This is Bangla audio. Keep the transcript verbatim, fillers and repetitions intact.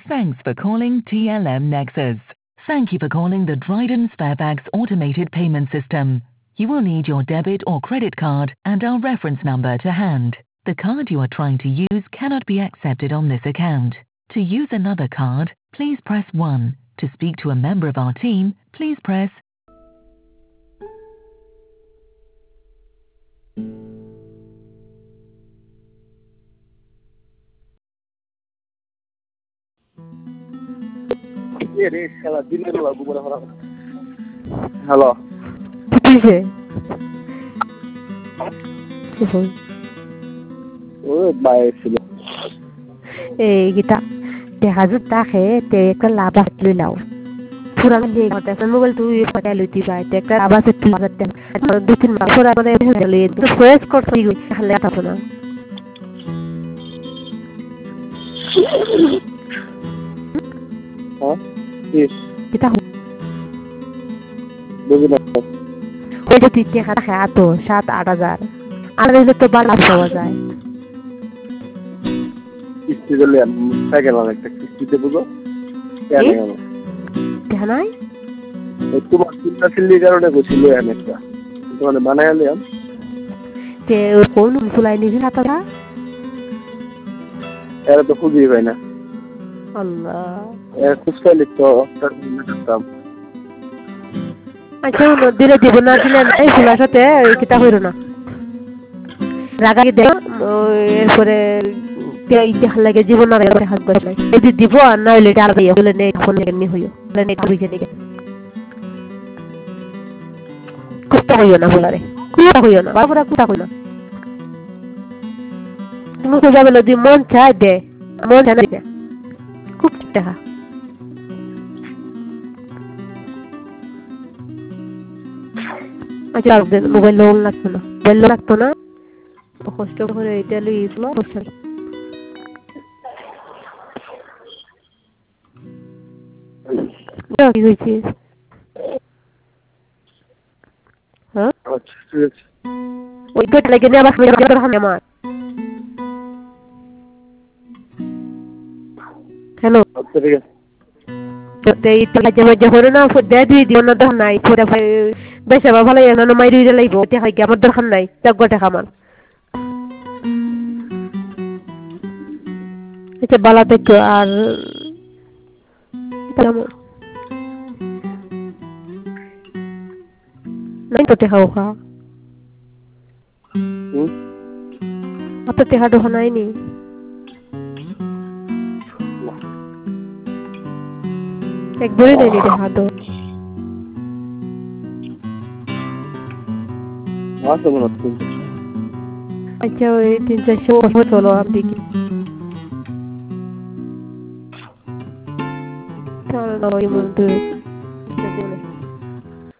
Thanks for calling T L M Nexus. Thank you for calling the Dryden Sparebags automated payment system. You will need your debit or credit card and our reference number to hand. The card you are trying to use cannot be accepted on this account. To use another card, please press one. To speak to a member of our team, please press hello কিসে ও বাইরে ছিল এই গীতা দেখা যাচ্ছে তাকে তে একটা লাভ আসলে নাও পুরানো যে একটা মোবাইল তুই পাটা লইতি পাই তে একটা আবার একটু বাজাতে দুই তিন মাস পরে মানে গেলে তো ফ্রেশ করতে খালে আতা না হ্যাঁ কি গীতা বুঝলি ওই যে তুই টাকা খায় তো সাত আট হাজার আর হলে তো বাড়া পাওয়া যায় কিস্তি দিলে সাইকেল একটা কিস্তিতে বুঝো কেন গেল দেখা নাই তোমার চিন্তা চিল্লির কারণে বসছিল একটা তোমার বানাই আনলাম যে কোন ফুলাই নিবি না তোরা এরা তো খুঁজেই পাই না আল্লাহ এরা খুঁজতে লিখতো করতাম আচ্ছা নদীরে দিব না দিলে এই ফুলার সাথে কিতা হইল না রাগা কি দেখ এরপরে দেখা লাগে জীবন আর হাত বসে যদি দিব আর না হইলে আর ভাইয়া বলে নেই ফোন এমনি হইও বলে নেই বুঝে নিকে কুত্তা হইও না বলারে কুত্তা হইও না বাবুরা কুত্তা হইও না তুমি তো যাবে যদি মন চায় দে মন চায় না খুব টাকা আচ্ছা মোবাইল লোন লাগতো না মোবাইল লাগতো না কষ্ট করে এটা লইছিল কি হয়েছে হ্যাঁ ওই পেট লেগে নিয়ে আবার আমার হ্যালো ঠিক আছে যখন না দেয় দুই দিন না দরকার নাই পরে বেশা বা ভালো না মাই দুই লাগবো আমার দরকার নাই চার টাকা আমার আচ্ছা বালা দেখো আর নাই তো টেকাও খা অত টেকা টোকা নাই নি একবারই নেই টেকা তো আচ্ছা ওই তিন চারশো চলো আপনি কি তাহলে নয় মধ্যে